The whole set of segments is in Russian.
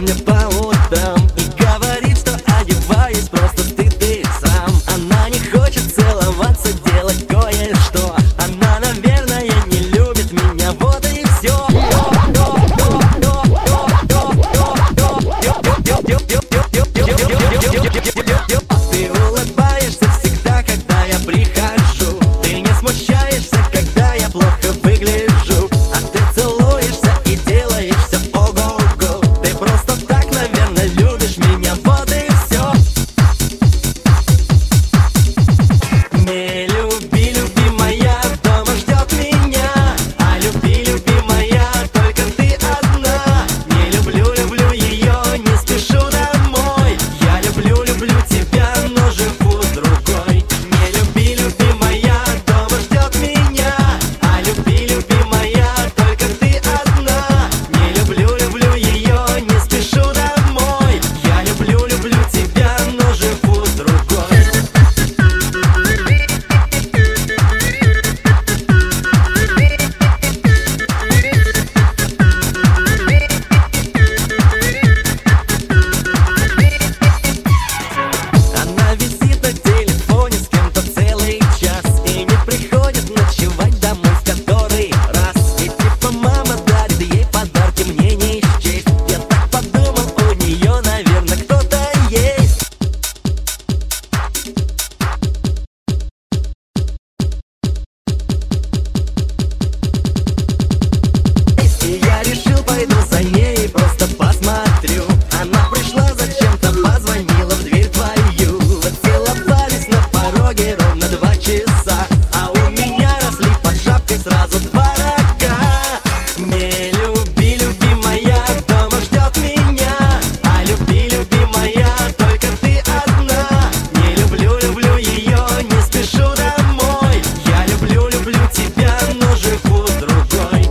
мне по утрам и говорит, что одеваюсь просто стыд и сам. Она не хочет целоваться, делать кое-что. Она, наверное, не любит меня, вот и все. Ты улыбаешься всегда, когда я прихожу. Ты не смущаешься, когда я плохо выгляжу. А ты целуешься и делаешь все ого-го. Ты просто так, наверное, любишь меня, вот и все. Не люби, любимая, дома ждет меня. А люби, любимая, только ты одна. Не люблю, люблю ее, не спешу домой. Я люблю, люблю тебя, но живу с другой. Не люби, любимая, дома ждет меня. А люби, любимая, только ты одна. Не люблю, люблю ее, не спешу домой. Я люблю, люблю тебя, но живу с другой. Она висит на телефоне с кем-то целый час и не приходит ночевать домой в который раз. И типа мама дарит ей подарки, мне не счесть. Я так подумал, у нее, наверное, кто-то есть. И я решил, пойду за ней и просто посмотрю. Она пришла зачем-то, позвонила в дверь твою. Поцеловались на пороге ровно 2 часа, а у меня росли под шапкой сразу 2 рога. Не люби, любимая, дома ждет меня. А люби, любимая, только ты одна. Не люблю, люблю ее, не спешу домой. Я люблю, люблю тебя, но живу с другой.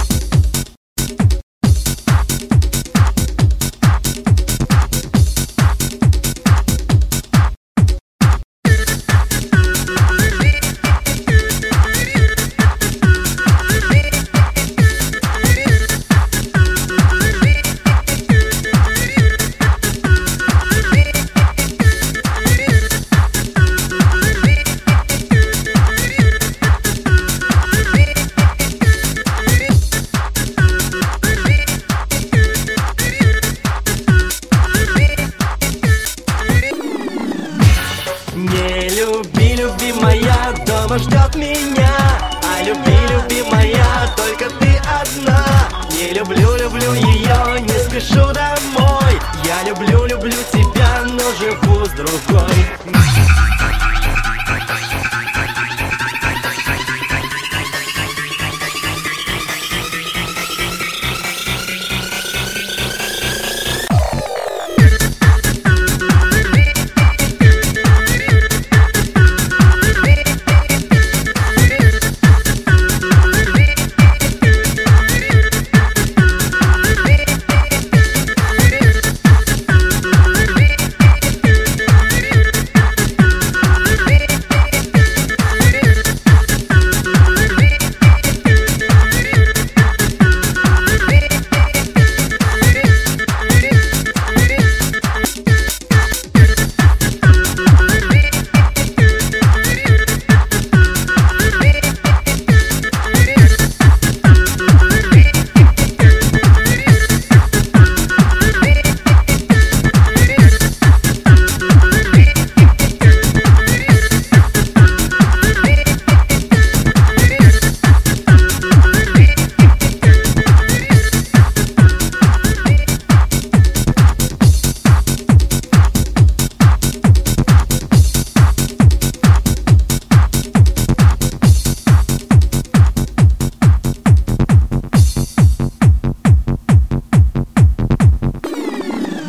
Не люби, любимая, дома ждет меня. А люби, любимая, только ты одна. Не люблю, люблю ее, не спешу домой. Я люблю, люблю тебя, но живу с другой.